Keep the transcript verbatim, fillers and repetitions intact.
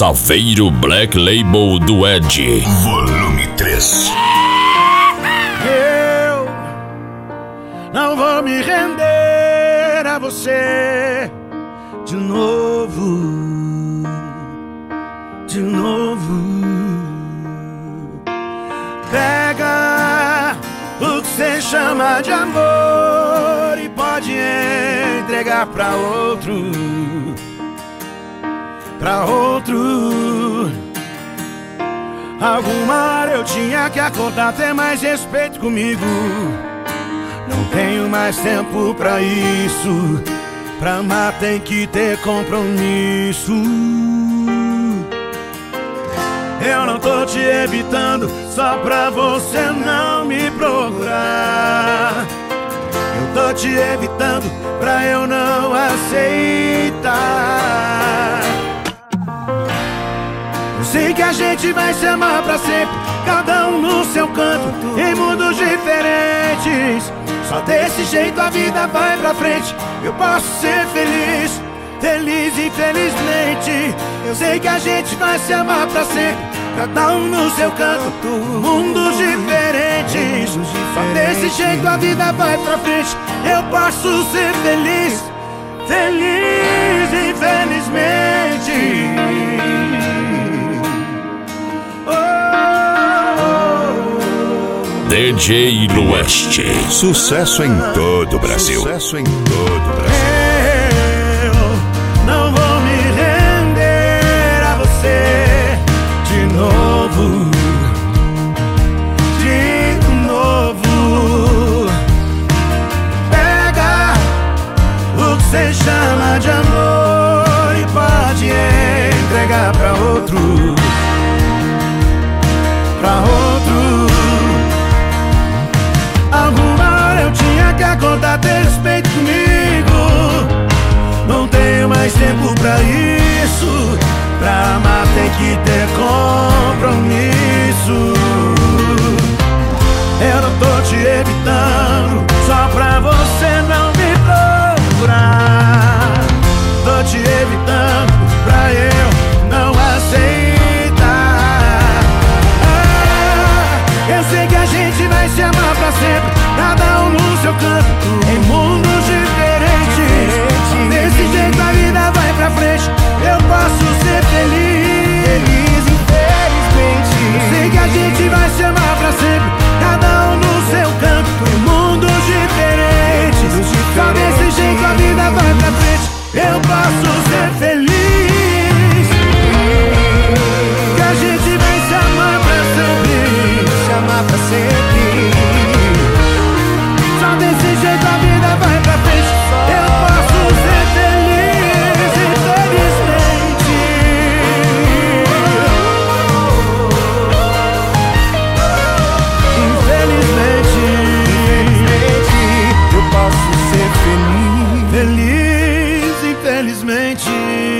Saveiro Black Label do Ed. Volume três. Eu não vou me render a você de novo, de novo. Pega o que você chama de amor e pode entregar pra outro, pra outro. Alguma hora eu tinha que acordar, ter mais respeito comigo. Não tenho mais tempo pra isso. Pra amar tem que ter compromisso. Eu não tô te evitando só pra você não me procurar. Eu tô te evitando pra eu não aceitar. Eu sei que a gente vai se amar pra sempre, cada um no seu canto, em mundos diferentes. Só desse jeito a vida vai pra frente. Eu posso ser feliz, feliz infelizmente. Eu sei que a gente vai se amar pra sempre, cada um no seu canto, mundos diferentes. Só desse jeito a vida vai pra frente. Eu posso ser feliz, feliz infelizmente. D J Lueste. Sucesso em todo o Brasil. Sucesso em todo o Brasil. Eu não vou me render a você de novo, de novo. Pega o que você chama de amor e pode entregar pra outro, pra outro. Alguma hora eu tinha que acordar, ter respeito comigo. Não tenho mais tempo pra isso. Pra amar tem que ter compromisso. Eu não tô te evitando só pra você não me procurar. Tô te evitando pra eu não aceitar. Ah, eu sei que a gente vai se amar pra sempre, cada um no seu canto, em mundos diferentes. Desse jeito a vida vai pra frente. Eu posso ser feliz, feliz infelizmente. Eu sei que a gente vai se amar pra sempre, cada um no seu canto, em mundos diferentes. Só desse jeito a vida vai pra frente. Eu posso ser feliz, que a gente vai se amar pra sempre, se amar pra sempre. Só desse jeito a vida vai pra frente. Eu posso ser feliz, infelizmente. Infelizmente, infelizmente, eu posso ser feliz, feliz, infelizmente.